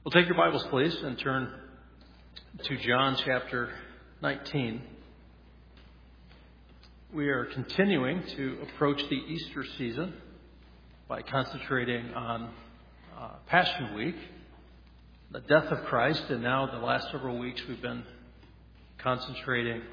Well, take your Bibles, please, and turn to John chapter 19. We are continuing to approach the Easter season by concentrating on Passion Week, the death of Christ, and now the last several weeks we've been concentrating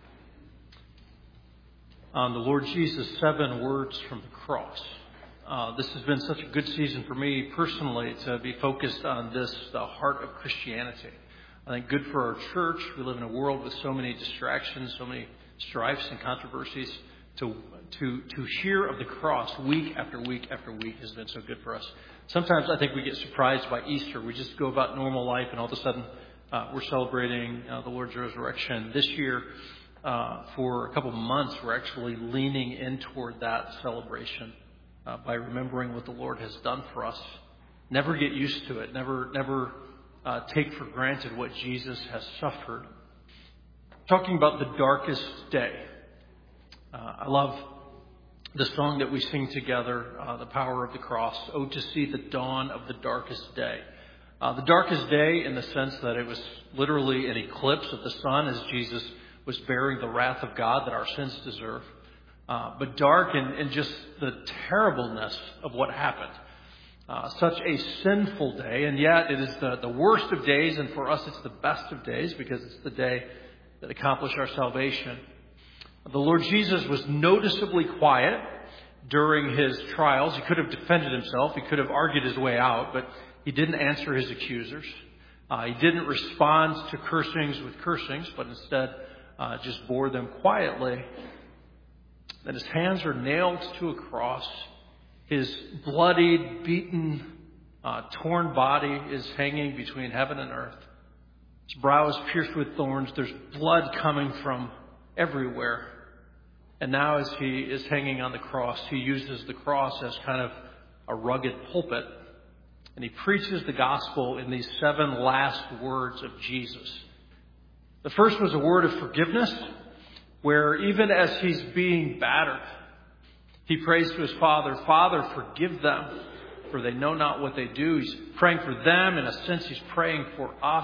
on the Lord Jesus' 7 words from the cross. This has been such a good season for me personally to be focused on this, the heart of Christianity. I think good for our church. We live in a world with so many distractions, so many strifes and controversies. To hear of the cross week after week after week has been so good for us. Sometimes I think we get surprised by Easter. We just go about normal life and all of a sudden we're celebrating the Lord's resurrection. This year, for a couple of months, we're actually leaning in toward that celebration. By remembering what the Lord has done for us. Never get used to it. Never take for granted what Jesus has suffered. Talking about the darkest day. I love the song that we sing together, The Power of the Cross. Oh, to see the dawn of the darkest day. The darkest day in the sense that it was literally an eclipse of the sun as Jesus was bearing the wrath of God that our sins deserve. But dark in just the terribleness of what happened. Such a sinful day, and yet it is the worst of days, and for us it's the best of days because it's the day that accomplished our salvation. The Lord Jesus was noticeably quiet during his trials. He could have defended himself. He could have argued his way out, but he didn't answer his accusers. He didn't respond to cursings with cursings, but instead just bore them quietly. That his hands are nailed to a cross. His bloodied, beaten, torn body is hanging between heaven and earth. His brow is pierced with thorns. There's blood coming from everywhere. And now as he is hanging on the cross, he uses the cross as kind of a rugged pulpit. And he preaches the gospel in these 7 last words of Jesus. The first was a word of forgiveness, where even as he's being battered, he prays to his Father, Father, forgive them, for they know not what they do. He's praying for them. In a sense, he's praying for us.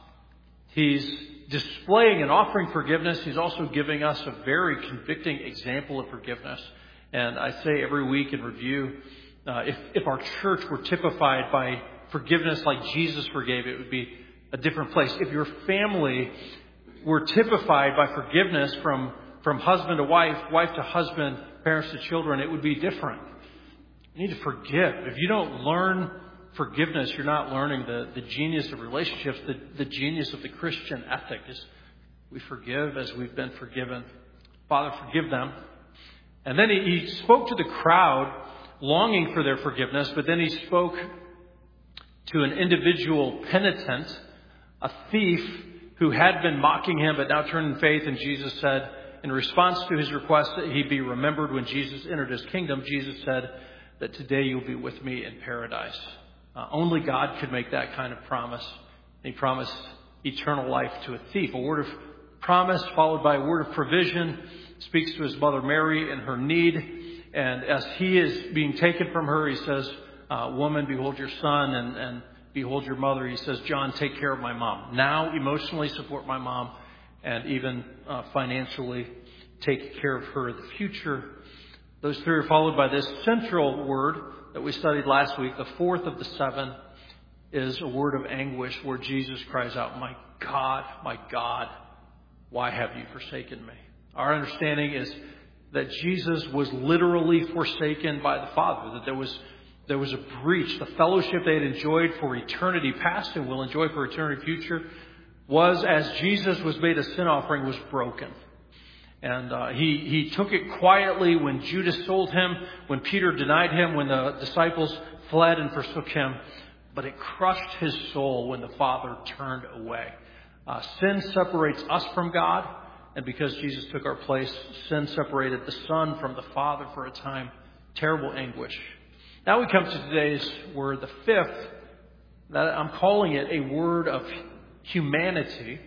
He's displaying and offering forgiveness. He's also giving us a very convicting example of forgiveness. And I say every week in review, if our church were typified by forgiveness like Jesus forgave, it would be a different place. If your family were typified by forgiveness from husband to wife, wife to husband, parents to children, it would be different. You need to forgive. If you don't learn forgiveness, you're not learning the genius of relationships, the genius of the Christian ethic is we forgive as we've been forgiven. Father, forgive them. And then he spoke to the crowd longing for their forgiveness, but then he spoke to an individual penitent, a thief, who had been mocking him but now turned in faith. And Jesus said, in response to his request that he be remembered when Jesus entered his kingdom, Jesus said that today you'll be with me in paradise. Only God could make that kind of promise. He promised eternal life to a thief. A word of promise followed by a word of provision speaks to his mother Mary and her need. And as he is being taken from her, he says, woman, behold your son, and behold your mother. He says, John, take care of my mom. Now emotionally support my mom and even financially take care of her in the future. Those 3 are followed by this central word that we studied last week. The 4th of the 7 is a word of anguish where Jesus cries out, my God, why have you forsaken me? Our understanding is that Jesus was literally forsaken by the Father, that there was a breach. The fellowship they had enjoyed for eternity past and will enjoy for eternity future was, as Jesus was made a sin offering, was broken. And he took it quietly when Judas sold him, when Peter denied him, when the disciples fled and forsook him. But it crushed his soul when the Father turned away. Sin separates us from God. And because Jesus took our place, sin separated the Son from the Father for a time. Terrible anguish. Now we come to today's word, the 5th. I'm calling it a word of humanity.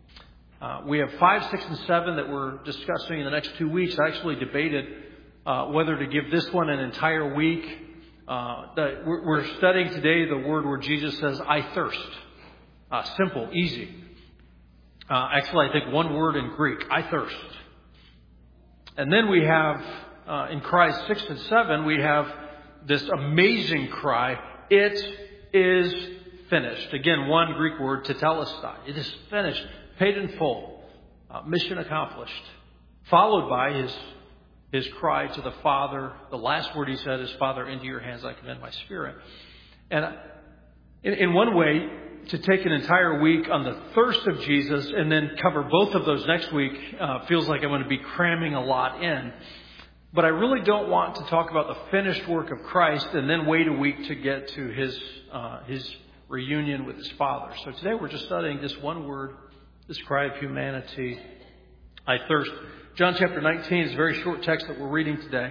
We have 5, 6, and 7 that we're discussing in the next 2 weeks. I actually debated whether to give this one an entire week We're studying today the word where Jesus says, I thirst. Simple, easy. Actually, I think one word in Greek, I thirst. And then we have, in cries 6 and 7, we have this amazing cry, it is finished. Again, one Greek word, tetelestai. It is finished, paid in full, mission accomplished. Followed by his cry to the Father. The last word he said is, Father, into your hands I commend my spirit. And in one way, to take an entire week on the thirst of Jesus and then cover both of those next week feels like I'm going to be cramming a lot in. But I really don't want to talk about the finished work of Christ and then wait a week to get to his reunion with his Father. So today we're just studying this one word, this cry of humanity, I thirst. John chapter 19 is a very short text that we're reading today.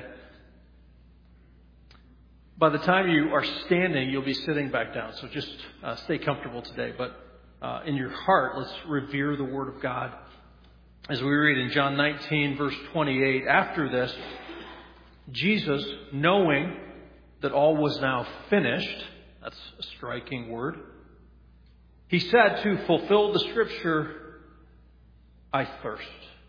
By the time you are standing, you'll be sitting back down. So just stay comfortable today. But in your heart, let's revere the Word of God. As we read in John 19, verse 28, after this, Jesus, knowing that all was now finished, that's a striking word, he said to fulfill the Scripture, I thirst.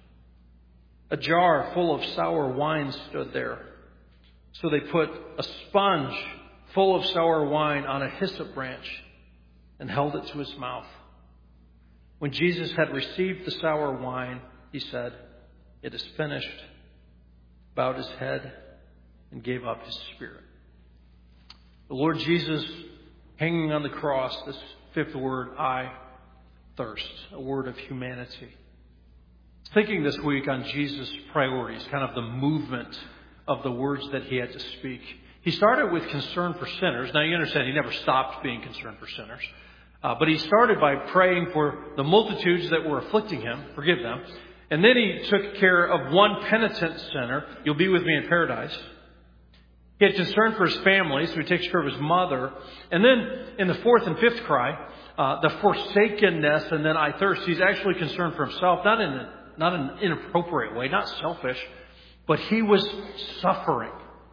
A jar full of sour wine stood there. So they put a sponge full of sour wine on a hyssop branch and held it to his mouth. When Jesus had received the sour wine, he said, it is finished, bowed his head, and gave up his spirit. The Lord Jesus hanging on the cross, this fifth word, I thirst, a word of humanity. Thinking this week on Jesus' priorities, kind of the movement of the words that he had to speak. He started with concern for sinners. Now you understand he never stopped being concerned for sinners. But he started by praying for the multitudes that were afflicting him, forgive them. And then he took care of one penitent sinner, you'll be with me in paradise. He had concern for his family, so he takes care of his mother. And then in the fourth and fifth cry, the forsakenness and then I thirst, he's actually concerned for himself, not in an inappropriate way, not selfish, but he was suffering.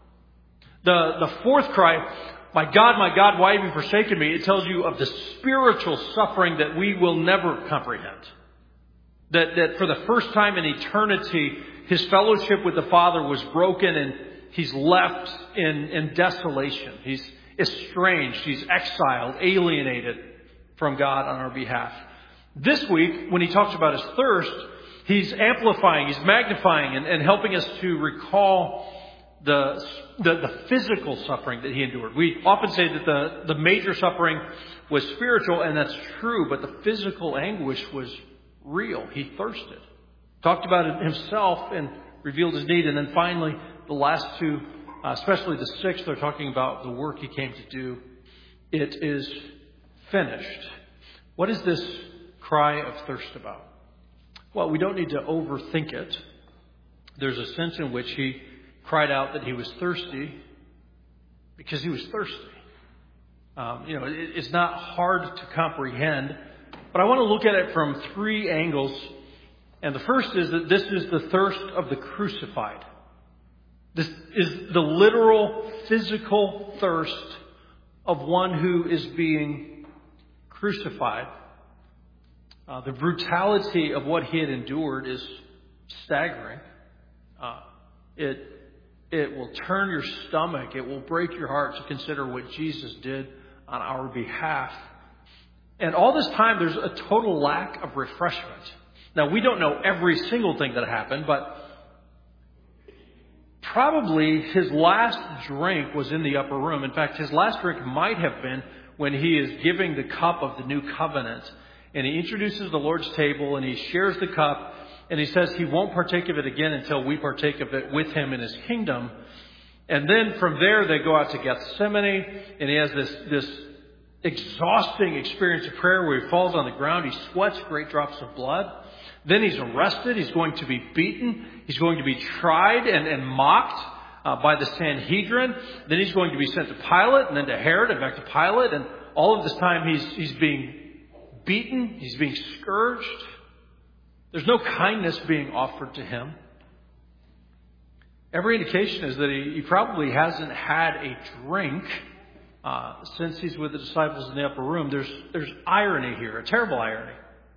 The fourth cry, my God, why have you forsaken me? It tells you of the spiritual suffering that we will never comprehend. That for the first time in eternity, his fellowship with the Father was broken and he's left in desolation. He's estranged, he's exiled, alienated from God on our behalf. This week, when he talks about his thirst, he's amplifying, he's magnifying, and helping us to recall the physical suffering that he endured. We often say that the major suffering was spiritual, and that's true, but the physical anguish was real. He thirsted. Talked about it himself and revealed his need. And then finally, the last two, especially the sixth, they're talking about the work he came to do. It is finished. What is this cry of thirst about? Well, we don't need to overthink it. There's a sense in which he cried out that he was thirsty because he was thirsty. It's not hard to comprehend, but I want to look at it from three angles. And the first is that this is the thirst of the crucified. This is the literal, physical thirst of one who is being crucified. The brutality of what he had endured is staggering. It will turn your stomach. It will break your heart to consider what Jesus did on our behalf. And all this time, there's a total lack of refreshment. Now, we don't know every single thing that happened, but probably his last drink was in the upper room. In fact, his last drink might have been when he is giving the cup of the new covenant. And he introduces the Lord's table and he shares the cup and he says he won't partake of it again until we partake of it with him in his kingdom. And then from there they go out to Gethsemane and he has this exhausting experience of prayer where he falls on the ground. He sweats great drops of blood. Then he's arrested. He's going to be beaten. He's going to be tried and mocked by the Sanhedrin. Then he's going to be sent to Pilate and then to Herod and back to Pilate. And all of this time he's being beaten. He's being scourged. There's no kindness being offered to him. Every indication is that he probably hasn't had a drink since he's with the disciples in the upper room. There's irony here, a terrible irony.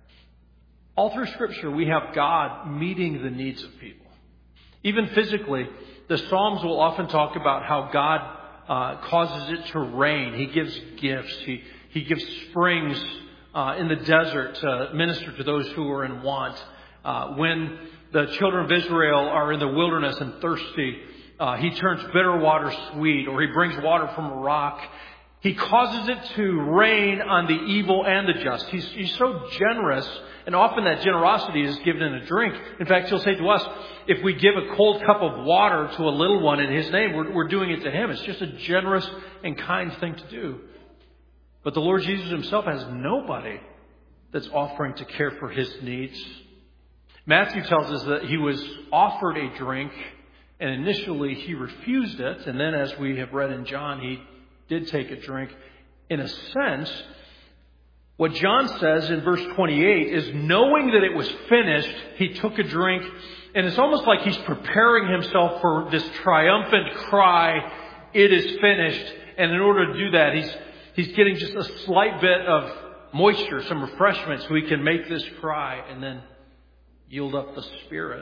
All through Scripture, we have God meeting the needs of people. Even physically, the Psalms will often talk about how God causes it to rain. He gives gifts. He gives springs in the desert to minister to those who are in want. When the children of Israel are in the wilderness and thirsty, He turns bitter water sweet, or He brings water from a rock. He causes it to rain on the evil and the just. He's so generous, and often that generosity is given in a drink. In fact, He'll say to us, if we give a cold cup of water to a little one in His name, we're doing it to Him. It's just a generous and kind thing to do. But the Lord Jesus Himself has nobody that's offering to care for His needs. Matthew tells us that He was offered a drink, and initially He refused it. And then, as we have read in John, He did take a drink. In a sense, what John says in verse 28 is, knowing that it was finished, He took a drink. And it's almost like He's preparing Himself for this triumphant cry, "It is finished." And in order to do that, He's getting just a slight bit of moisture, some refreshment, so He can make this cry and then yield up the Spirit.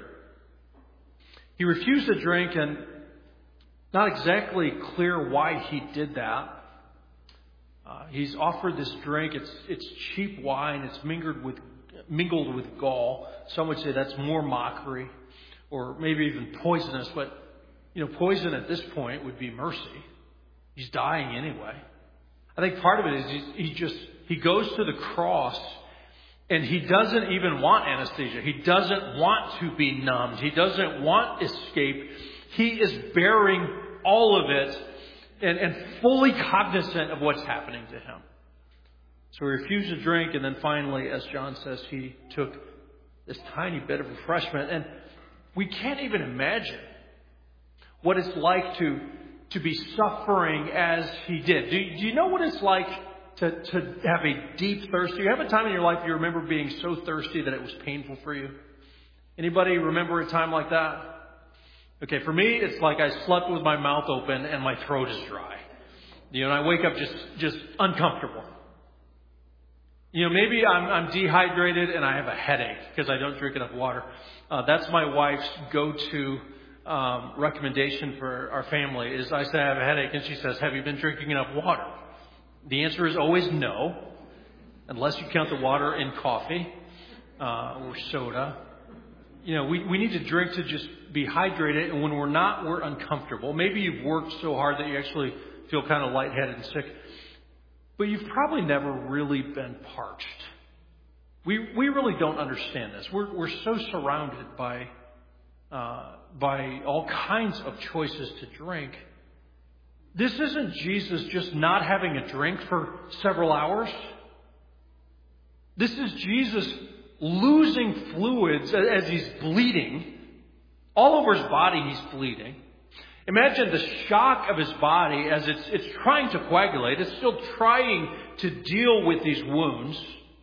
He refused the drink, and not exactly clear why He did that. He's offered this drink. It's cheap wine. It's mingled with gall. Some would say that's more mockery, or maybe even poisonous. But poison at this point would be mercy. He's dying anyway. I think part of it is he goes to the cross, and He doesn't even want anesthesia. He doesn't want to be numbed. He doesn't want escape. He is bearing all of it and fully cognizant of what's happening to Him. So He refused to drink, and then finally, as John says, He took this tiny bit of refreshment. And we can't even imagine what it's like to be suffering as He did. Do you know what it's like to have a deep thirst? Do you have a time in your life you remember being so thirsty that it was painful for you? Anybody remember a time like that? Okay, for me, it's like I slept with my mouth open and my throat is dry. And I wake up just uncomfortable. Maybe I'm dehydrated and I have a headache because I don't drink enough water. That's my wife's go-to recommendation for our family is I say I have a headache, and she says, "Have you been drinking enough water?" The answer is always no, unless you count the water in coffee or soda. We need to drink to just be hydrated, and when we're not, we're uncomfortable. Maybe you've worked so hard that you actually feel kind of lightheaded and sick, but you've probably never really been parched. We really don't understand this. We're so surrounded by all kinds of choices to drink. This isn't Jesus just not having a drink for several hours. This is Jesus losing fluids as He's bleeding. All over His body He's bleeding. Imagine the shock of His body as it's trying to coagulate. It's still trying to deal with these wounds.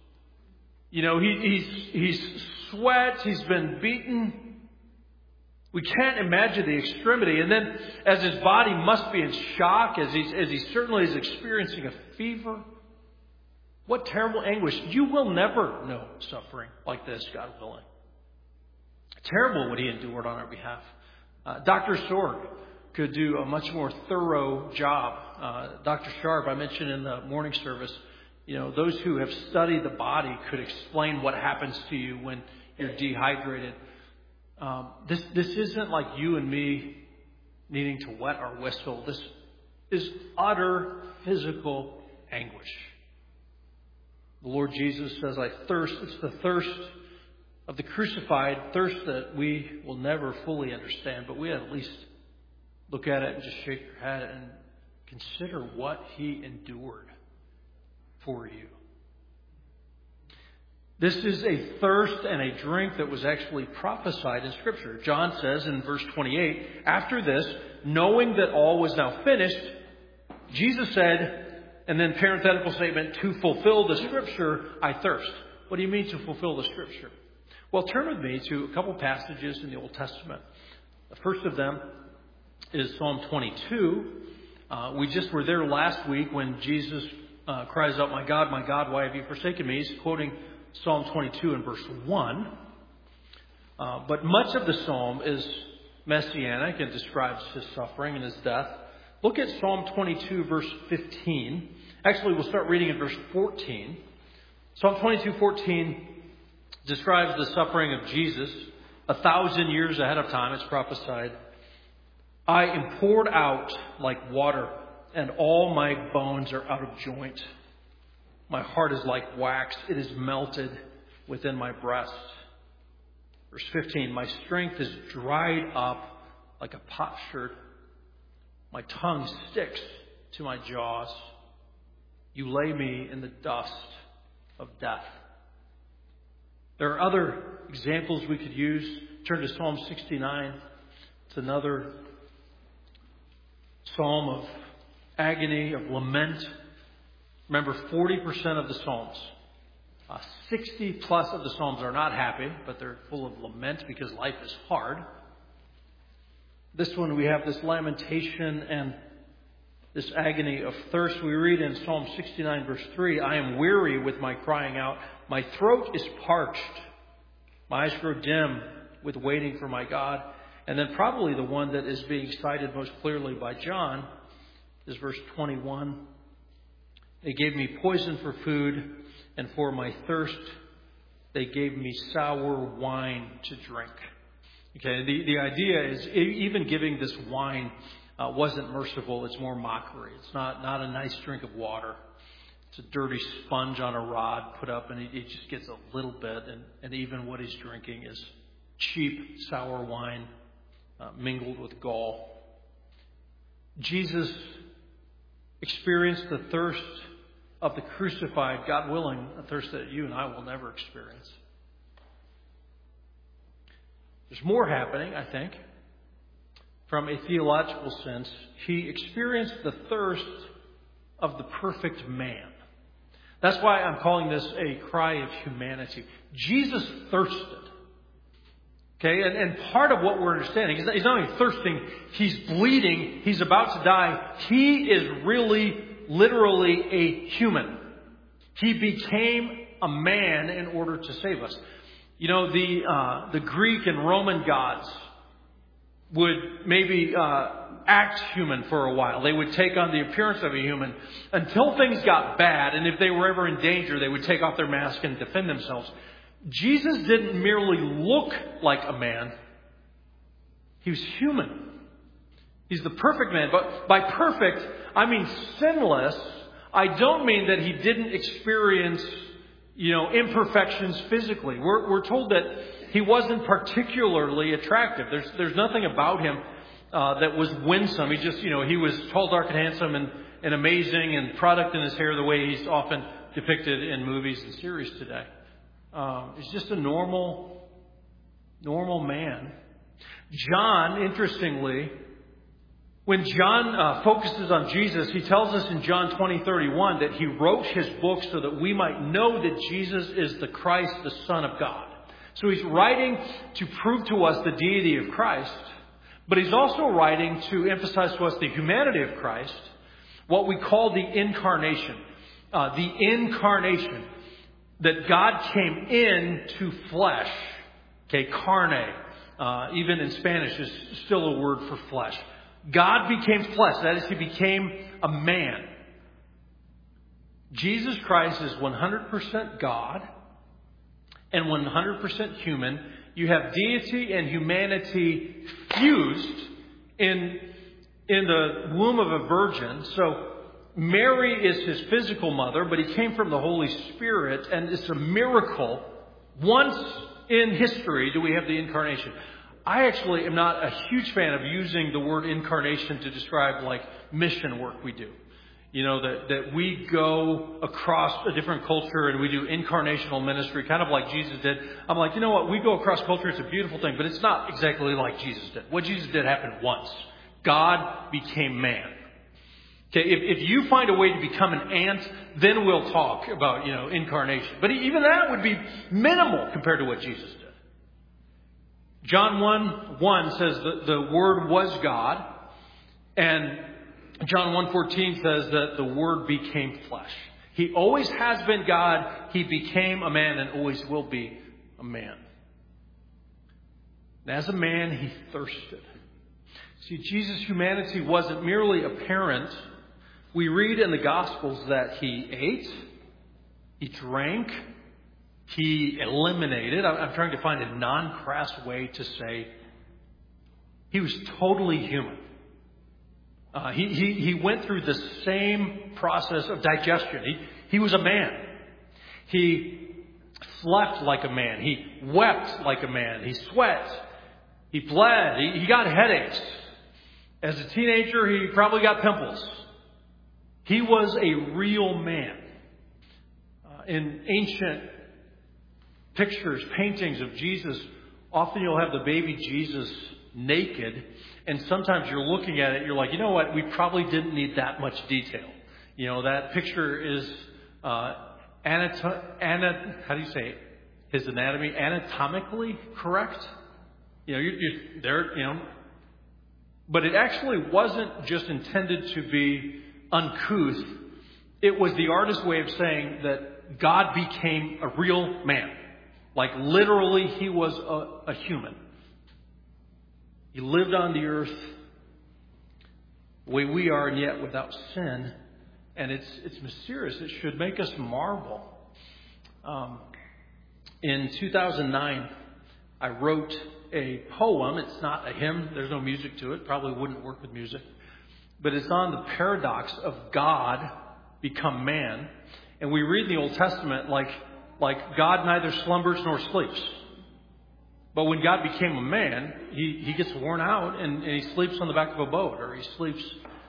He's sweat. He's been beaten. We can't imagine the extremity. And then as His body must be in shock, as he certainly is experiencing a fever, what terrible anguish. You will never know suffering like this, God willing. Terrible what He endured on our behalf. Dr. Sorg could do a much more thorough job. Dr. Sharp, I mentioned in the morning service, those who have studied the body could explain what happens to you when you're dehydrated. This isn't like you and me needing to wet our whistle. This is utter physical anguish. The Lord Jesus says, "I thirst." It's the thirst of the crucified, thirst that we will never fully understand, but we at least look at it and just shake your head and consider what He endured for you. This is a thirst and a drink that was actually prophesied in Scripture. John says in verse 28, after this, knowing that all was now finished, Jesus said, and then parenthetical statement, to fulfill the Scripture, I thirst. What do you mean to fulfill the Scripture? Well, turn with me to a couple passages in the Old Testament. The first of them is Psalm 22. We just were there last week when Jesus cries out, my God, why have you forsaken me?" He's quoting Psalm 22 in verse 1. But much of the psalm is messianic and describes his suffering and his death. Look at Psalm 22, verse 15. Actually, we'll start reading in verse 14. Psalm 22:14 describes the suffering of Jesus 1,000 years ahead of time. It's prophesied. "I am poured out like water, and all my bones are out of joint. My heart is like wax. It is melted within my breast." Verse 15, "My strength is dried up like a potsherd. My tongue sticks to my jaws. You lay me in the dust of death." There are other examples we could use. Turn to Psalm 69. It's another psalm of agony, of lament. Remember, 40% of the Psalms, 60 plus of the Psalms are not happy, but they're full of lament because life is hard. This one, we have this lamentation and this agony of thirst. We read in Psalm 69, verse 3, "I am weary with my crying out. My throat is parched. My eyes grow dim with waiting for my God." And then probably the one that is being cited most clearly by John is verse 21. "They gave me poison for food, and for my thirst they gave me sour wine to drink." Okay, the idea is even giving this wine wasn't merciful. It's more mockery. It's not a nice drink of water. It's a dirty sponge on a rod put up, and he just gets a little bit. And even what he's drinking is cheap, sour wine mingled with gall. Jesus experienced the thirst of the crucified, God willing, a thirst that you and I will never experience. There's more happening, I think. From a theological sense, he experienced the thirst of the perfect man. That's why I'm calling this a cry of humanity. Jesus thirsted. Okay, and part of what we're understanding is that he's not only thirsting, he's bleeding, he's about to die. He is really, literally a human. He became a man in order to save us. You know, the Greek and Roman gods would maybe act human for a while. They would take on the appearance of a human until things got bad, and if they were ever in danger, they would take off their mask and defend themselves. Jesus didn't merely look like a man. He was human. He's the perfect man. But by perfect, I mean sinless. I don't mean that he didn't experience, imperfections physically. We're told that he wasn't particularly attractive. There's nothing about him that was winsome. He just, he was tall, dark, and handsome and amazing and product in his hair the way he's often depicted in movies and series today. He's just a normal man. John, interestingly, when John focuses on Jesus, he tells us in John 20:31 that he wrote his book so that we might know that Jesus is the Christ, the Son of God. So he's writing to prove to us the deity of Christ, but he's also writing to emphasize to us the humanity of Christ, what we call the incarnation. The incarnation. That God came into flesh. Okay, carne. Even in Spanish is still a word for flesh. God became flesh. That is, he became a man. Jesus Christ is 100% God and 100% human. You have deity and humanity fused in the womb of a virgin. So Mary is his physical mother, but he came from the Holy Spirit, and it's a miracle. Once in history do we have the incarnation. I actually am not a huge fan of using the word incarnation to describe like mission work we do. That we go across a different culture and we do incarnational ministry, kind of like Jesus did. I'm like, you know what? We go across culture. It's a beautiful thing, but it's not exactly like Jesus did. What Jesus did happened once. God became man. Okay, if you find a way to become an ant, then we'll talk about, incarnation. But even that would be minimal compared to what Jesus did. John 1:1 says that the Word was God. And John 1:14 says that the Word became flesh. He always has been God. He became a man and always will be a man. And as a man, he thirsted. See, Jesus' humanity wasn't merely apparent. We read in the Gospels that he ate, he drank, he eliminated. I'm trying to find a non-crass way to say he was totally human. He went through the same process of digestion. He was a man. He slept like a man. He wept like a man. He sweat. He bled. He got headaches. As a teenager, he probably got pimples. He was a real man. In ancient pictures, paintings of Jesus, often you'll have the baby Jesus naked, and sometimes you're looking at it, you're like, you know what, we probably didn't need that much detail. You know, that picture is, how do you say it? His anatomy, anatomically correct? You know, you're there, you know. But it actually wasn't just intended to be uncouth. It was the artist's way of saying that God became a real man. Like literally he was a human. He lived on the earth the way we are, and yet without sin. And it's mysterious. It should make us marvel. In 2009, I wrote a poem. It's not a hymn. There's no music to it. Probably wouldn't work with music. But it's on the paradox of God become man. And we read in the Old Testament like God neither slumbers nor sleeps. But when God became a man, he gets worn out and he sleeps on the back of a boat, or he sleeps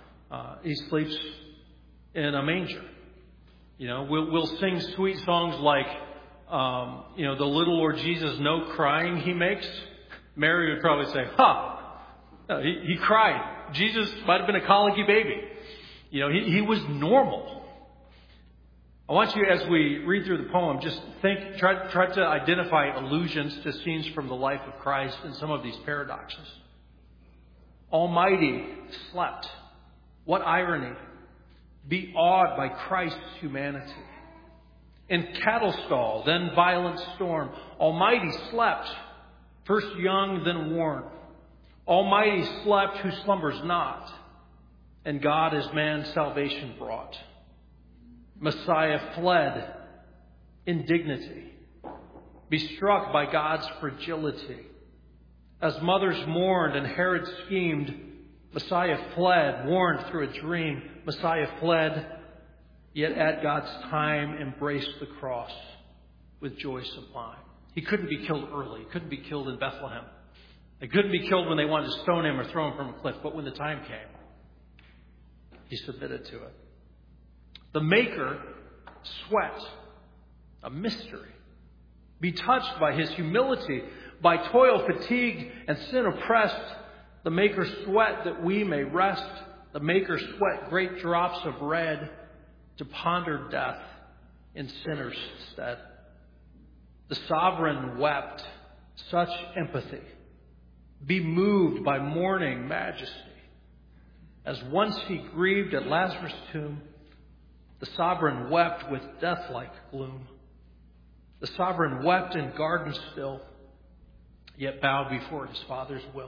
in a manger. You know, we'll sing sweet songs like, the little Lord Jesus, no crying he makes. Mary would probably say, no, he cried. Jesus might have been a colicky baby. You know, he was normal. I want you, as we read through the poem, just try to identify allusions to scenes from the life of Christ in some of these paradoxes. Almighty slept. What irony. Be awed by Christ's humanity. In cattle stall, then violent storm. Almighty slept. First young, then worn. Almighty slept who slumbers not. And God as man salvation brought. Messiah fled in dignity, be struck by God's fragility. As mothers mourned and Herod schemed, Messiah fled, warned through a dream. Messiah fled, yet at God's time embraced the cross with joy sublime. He couldn't be killed early. He couldn't be killed in Bethlehem. He couldn't be killed when they wanted to stone him or throw him from a cliff. But when the time came, he submitted to it. The Maker sweat, a mystery. Be touched by his humility, by toil fatigued and sin oppressed. The Maker sweat that we may rest. The Maker sweat great drops of red to ponder death in sinners' stead. The Sovereign wept such empathy. Be moved by mourning majesty. As once he grieved at Lazarus' tomb, the Sovereign wept with death-like gloom. The Sovereign wept in garden still, yet bowed before his Father's will.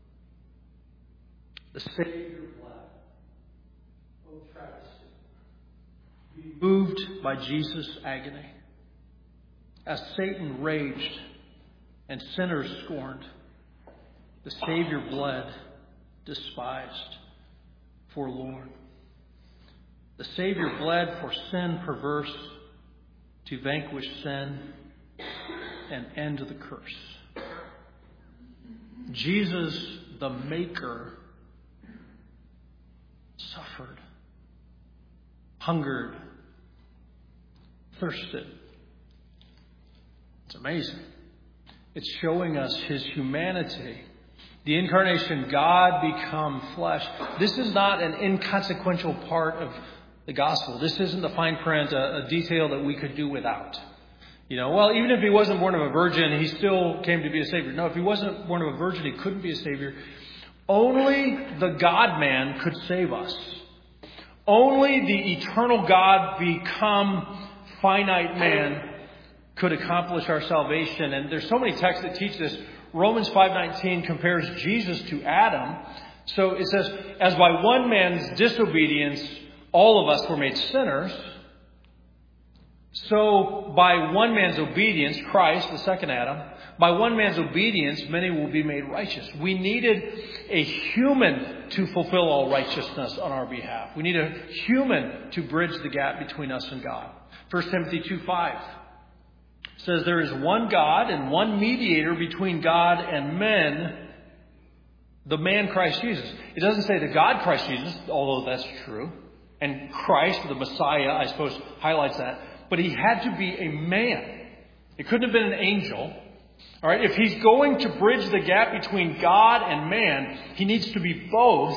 The Savior bled. Oh, travesty. Be moved by Jesus' agony. As Satan raged and sinners scorned, the Savior bled, despised, forlorn. The Savior bled for sin perverse, to vanquish sin and end the curse. Jesus, the Maker, suffered, hungered, thirsted. It's amazing. It's showing us his humanity. The incarnation, God become flesh. This is not an inconsequential part of the gospel. This isn't the fine print, a detail that we could do without. You know, well, even if he wasn't born of a virgin, he still came to be a Savior. No, if he wasn't born of a virgin, he couldn't be a Savior. Only the God-man could save us. Only the eternal God become finite man could accomplish our salvation. And there's so many texts that teach this. Romans 5:19 compares Jesus to Adam. So it says, as by one man's disobedience, all of us were made sinners, so by one man's obedience, Christ, the second Adam, by one man's obedience, many will be made righteous. We needed a human to fulfill all righteousness on our behalf. We need a human to bridge the gap between us and God. 1 Timothy 2:5 says there is one God and one mediator between God and men, the man Christ Jesus. It doesn't say the God Christ Jesus, although that's true. And Christ, the Messiah, I suppose, highlights that. But he had to be a man. It couldn't have been an angel. All right, if he's going to bridge the gap between God and man, he needs to be both.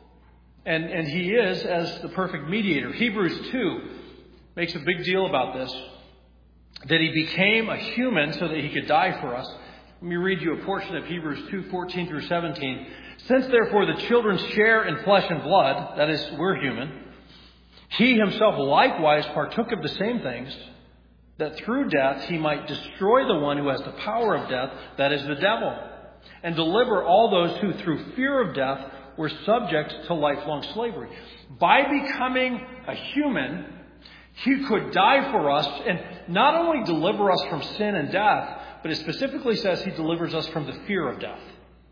And he is as the perfect mediator. Hebrews 2 makes a big deal about this. That he became a human so that he could die for us. Let me read you a portion of Hebrews 2:14 through 17. Since therefore the children share in flesh and blood, that is, we're human, he himself likewise partook of the same things, that through death he might destroy the one who has the power of death, that is the devil, and deliver all those who through fear of death were subject to lifelong slavery. By becoming a human, he could die for us and not only deliver us from sin and death, but it specifically says he delivers us from the fear of death.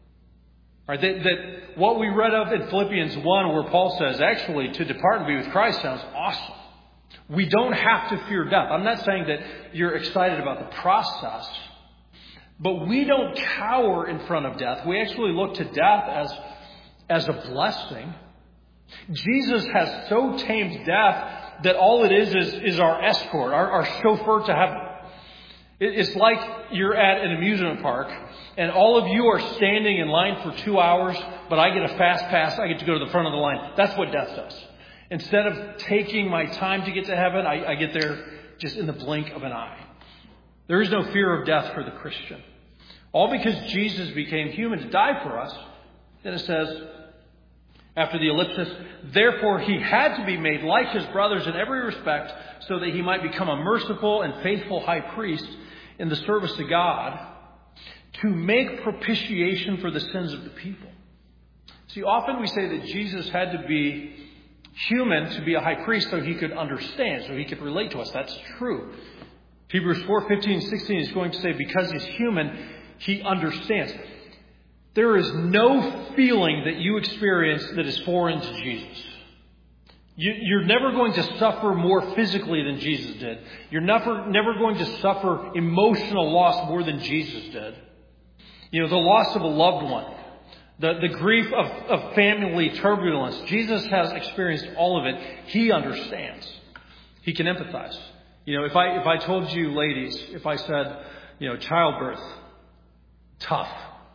Right, that what we read of in Philippians 1, where Paul says, actually, to depart and be with Christ sounds awesome. We don't have to fear death. I'm not saying that you're excited about the process, but we don't cower in front of death. We actually look to death as a blessing. Jesus has so tamed death that all it is our escort, our chauffeur to heaven. It's like you're at an amusement park and all of you are standing in line for 2 hours, but I get a fast pass. I get to go to the front of the line. That's what death does. Instead of taking my time to get to heaven, I get there just in the blink of an eye. There is no fear of death for the Christian. All because Jesus became human to die for us. Then it says, after the ellipsis, therefore he had to be made like his brothers in every respect, so that he might become a merciful and faithful high priest in the service of God, to make propitiation for the sins of the people. See, often we say that Jesus had to be human to be a high priest so he could understand, so he could relate to us. That's true. Hebrews 4:15-16 is going to say because he's human, he understands. There is no feeling that you experience that is foreign to Jesus. You're never going to suffer more physically than Jesus did. You're never going to suffer emotional loss more than Jesus did. You know, the loss of a loved one, the grief of family turbulence. Jesus has experienced all of it. He understands. He can empathize. You know, if I told you, ladies, if I said, you know, childbirth, tough,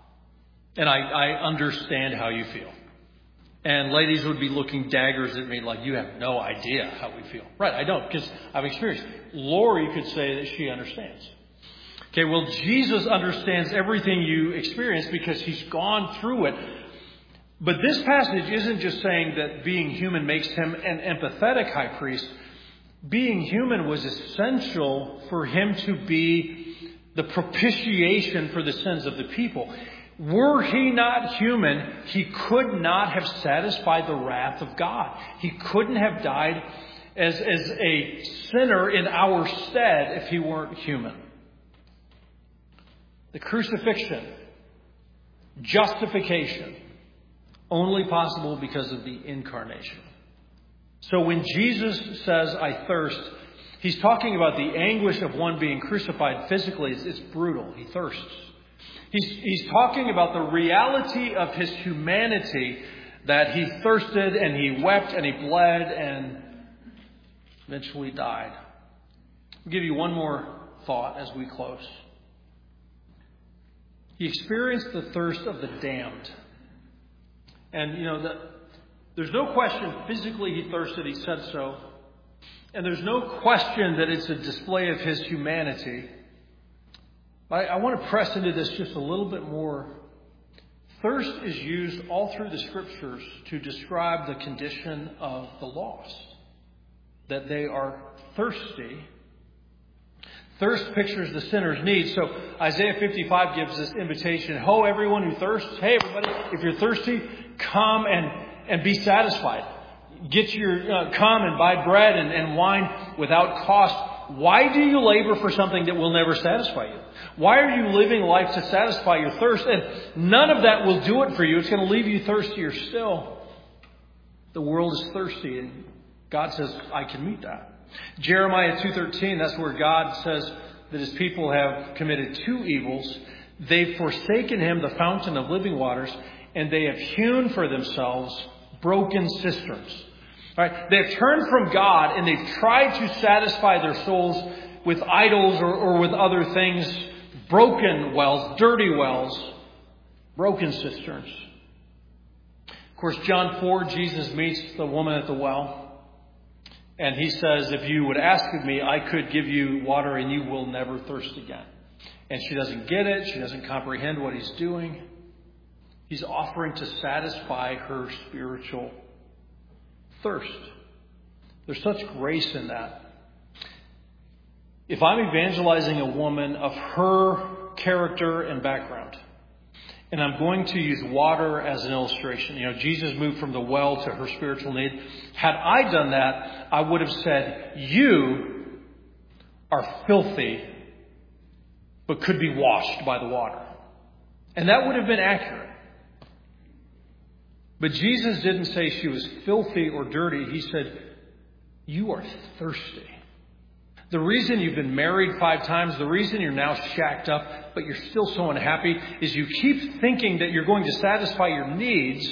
and I understand how you feel. And ladies would be looking daggers at me like, you have no idea how we feel. Right, I don't, because I've experienced. Lori could say that she understands. Okay, well, Jesus understands everything you experience because he's gone through it. But this passage isn't just saying that being human makes him an empathetic high priest. Being human was essential for him to be the propitiation for the sins of the people. Were he not human, he could not have satisfied the wrath of God. He couldn't have died as a sinner in our stead if he weren't human. The crucifixion, justification, only possible because of the incarnation. So when Jesus says, I thirst, he's talking about the anguish of one being crucified physically. It's brutal. He thirsts. He's talking about the reality of his humanity, that he thirsted and he wept and he bled and eventually died. I'll give you one more thought as we close. He experienced the thirst of the damned. And, you know, there's no question physically he thirsted, he said so. And there's no question that it's a display of his humanity. I want to press into this just a little bit more Thirst is used all through the Scriptures to describe the condition of the lost, that they are thirsty. Thirst pictures the sinner's need. So Isaiah 55 gives this invitation. Ho, everyone who thirsts. Hey, everybody, if you're thirsty, come and be satisfied. Get your come and buy bread and wine without cost. Why do you labor for something that will never satisfy you? Why are you living life to satisfy your thirst? And none of that will do it for you. It's going to leave you thirstier still. The world is thirsty, and God says, I can meet that. Jeremiah 2:13, that's where God says that his people have committed two evils. They've forsaken him, the fountain of living waters, and they have hewn for themselves broken cisterns. All right? They have turned from God, and they've tried to satisfy their souls with idols or with other things. Broken wells, dirty wells, broken cisterns. Of course, John 4, Jesus meets the woman at the well. And he says, if you would ask of me, I could give you water and you will never thirst again. And she doesn't get it. She doesn't comprehend what he's doing. He's offering to satisfy her spiritual thirst. There's such grace in that. If I'm evangelizing a woman of her character and background, and I'm going to use water as an illustration. Jesus moved from the well to her spiritual need. Had I done that, I would have said, you are filthy, but could be washed by the water. And that would have been accurate. But Jesus didn't say she was filthy or dirty. He said, you are thirsty. The reason you've been married 5 times, the reason you're now shacked up, but you're still so unhappy, is you keep thinking that you're going to satisfy your needs.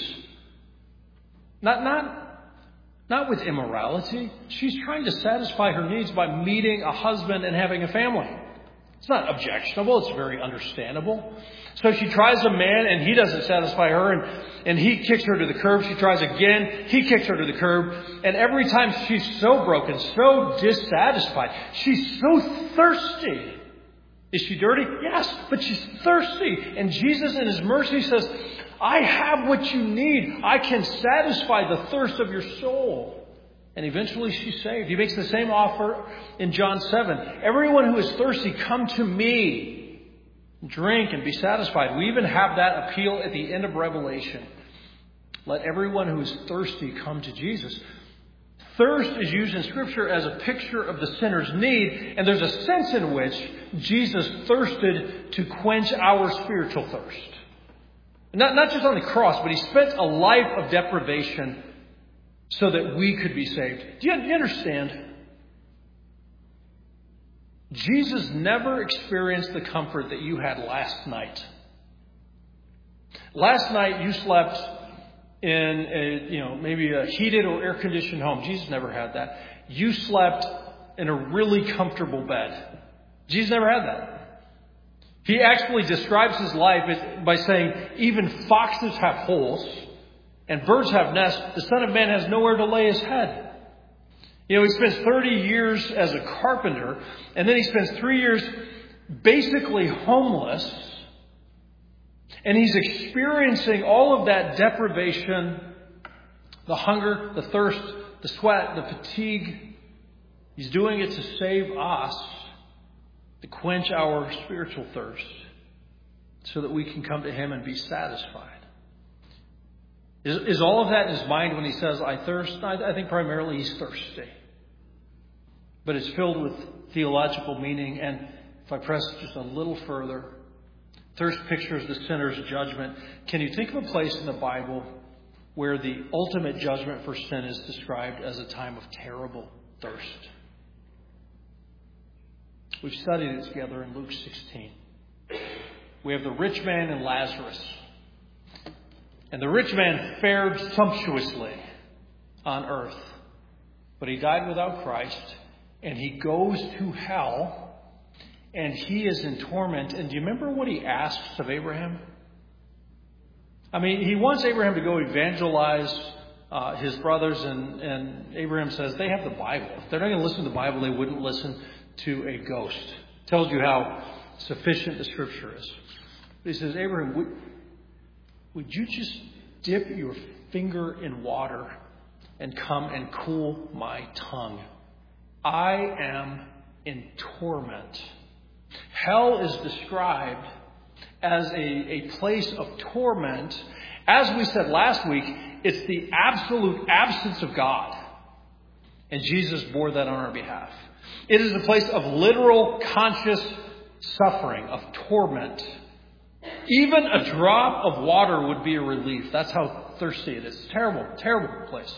Not with immorality. She's trying to satisfy her needs by meeting a husband and having a family. It's not objectionable. It's very understandable. So she tries a man and he doesn't satisfy her and he kicks her to the curb. She tries again. He kicks her to the curb. And every time she's so broken, so dissatisfied. She's so thirsty. Is she dirty? Yes, but she's thirsty. And Jesus in his mercy says, I have what you need. I can satisfy the thirst of your soul. And eventually she's saved. He makes the same offer in John 7. Everyone who is thirsty, come to me. Drink and be satisfied. We even have that appeal at the end of Revelation. Let everyone who is thirsty come to Jesus. Thirst is used in Scripture as a picture of the sinner's need. And there's a sense in which Jesus thirsted to quench our spiritual thirst. Not just on the cross, but he spent a life of deprivation so that we could be saved. Do you understand? Jesus never experienced the comfort that you had last night. Last night you slept in maybe a heated or air-conditioned home. Jesus never had that. You slept in a really comfortable bed. Jesus never had that. He actually describes his life by saying, even foxes have holes and birds have nests. The Son of Man has nowhere to lay his head. He spends 30 years as a carpenter, and then he spends 3 years basically homeless. And he's experiencing all of that deprivation, the hunger, the thirst, the sweat, the fatigue. He's doing it to save us, to quench our spiritual thirst, so that we can come to him and be satisfied. Is all of that in his mind when he says, I thirst? I think primarily he's thirsty. But it's filled with theological meaning. And if I press just a little further, thirst pictures the sinner's judgment. Can you think of a place in the Bible where the ultimate judgment for sin is described as a time of terrible thirst? We've studied it together in Luke 16. We have the rich man and Lazarus. And the rich man fared sumptuously on earth. But he died without Christ. And he goes to hell. And he is in torment. And do you remember what he asks of Abraham? He wants Abraham to go evangelize his brothers. And Abraham says they have the Bible. If they're not going to listen to the Bible, they wouldn't listen to a ghost. Tells you how sufficient the Scripture is. But he says, Abraham, would you just dip your finger in water and come and cool my tongue? I am in torment. Hell is described as a place of torment. As we said last week, it's the absolute absence of God. And Jesus bore that on our behalf. It is a place of literal conscious suffering, of torment. Even a drop of water would be a relief. That's how thirsty it is. It's a terrible, terrible place.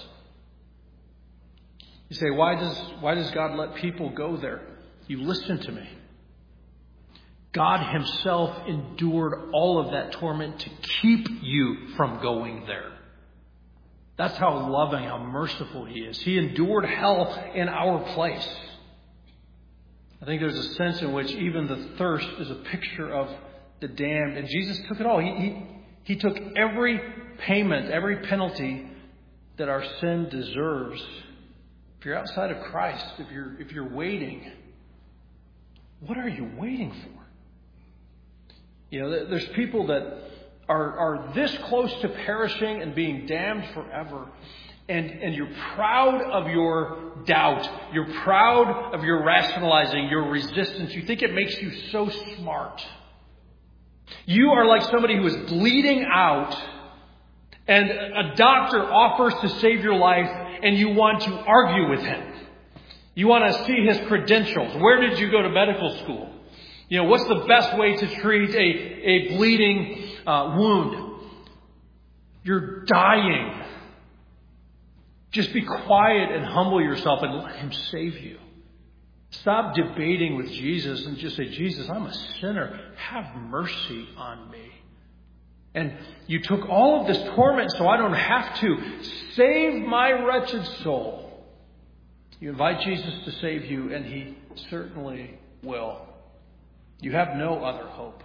You say, why does God let people go there? You listen to me. God himself endured all of that torment to keep you from going there. That's how loving, how merciful he is. He endured hell in our place. I think there's a sense in which even the thirst is a picture of the damned. And Jesus took it all. He took every payment, every penalty that our sin deserves. If you're outside of Christ, if you're waiting, what are you waiting for? You know, there's people that are this close to perishing and being damned forever. And you're proud of your doubt. You're proud of your rationalizing, your resistance. You think it makes you so smart. You are like somebody who is bleeding out, and a doctor offers to save your life, and you want to argue with him. You want to see his credentials. Where did you go to medical school? You know, what's the best way to treat a bleeding wound? You're dying. Just be quiet and humble yourself and let him save you. Stop debating with Jesus and just say, Jesus, I'm a sinner. Have mercy on me. And you took all of this torment so I don't have to. Save my wretched soul. You invite Jesus to save you, and he certainly will. You have no other hope.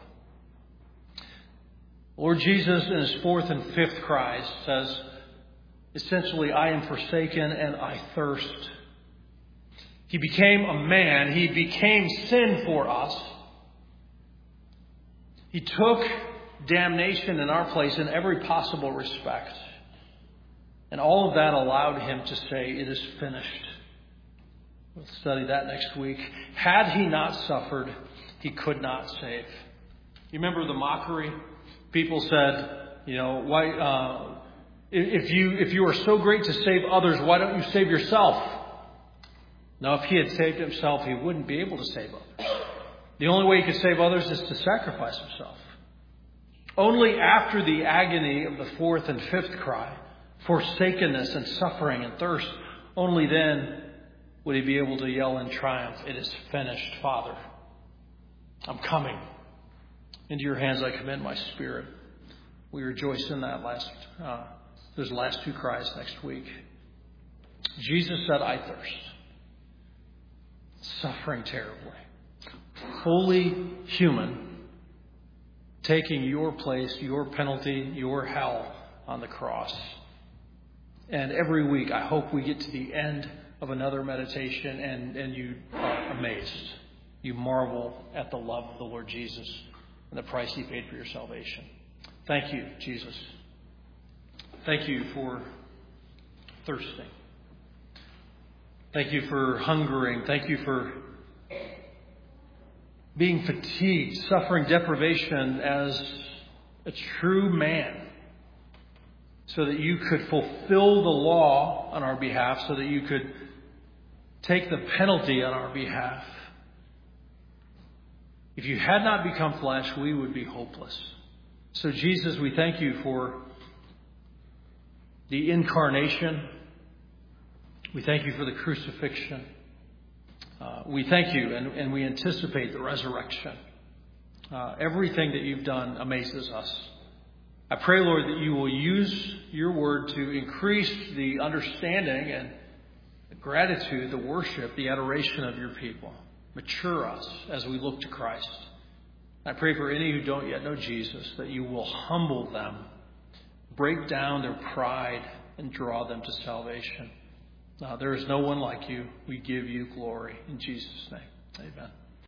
Lord Jesus, in his fourth and fifth cries, says, essentially, I am forsaken and I thirst. He became a man. He became sin for us. He took damnation in our place in every possible respect. And all of that allowed him to say, it is finished. We'll study that next week. Had he not suffered, he could not save. You remember the mockery? People said, why, if you are so great to save others, why don't you save yourself? Now, if he had saved himself, he wouldn't be able to save others. The only way he could save others is to sacrifice himself. Only after the agony of the fourth and fifth cry, forsakenness and suffering and thirst, only then would he be able to yell in triumph, it is finished, Father. I'm coming. Into your hands I commend my spirit. We rejoice in that those last two cries next week. Jesus said, I thirst. Suffering terribly. Fully human. Taking your place, your penalty, your hell on the cross. And every week I hope we get to the end of another meditation and you are amazed. You marvel at the love of the Lord Jesus and the price he paid for your salvation. Thank you, Jesus. Thank you for thirsting. Thank you for hungering. Thank you for being fatigued, suffering deprivation as a true man, so that you could fulfill the law on our behalf, so that you could take the penalty on our behalf. If you had not become flesh, we would be hopeless. So Jesus, we thank you for the incarnation. We thank you for the crucifixion. We thank you and we anticipate the resurrection. Everything that you've done amazes us. I pray, Lord, that you will use your word to increase the understanding and the gratitude, the worship, the adoration of your people. Mature us as we look to Christ. I pray for any who don't yet know Jesus, that you will humble them, break down their pride, and draw them to salvation. There is no one like you. We give you glory. In Jesus' name, amen.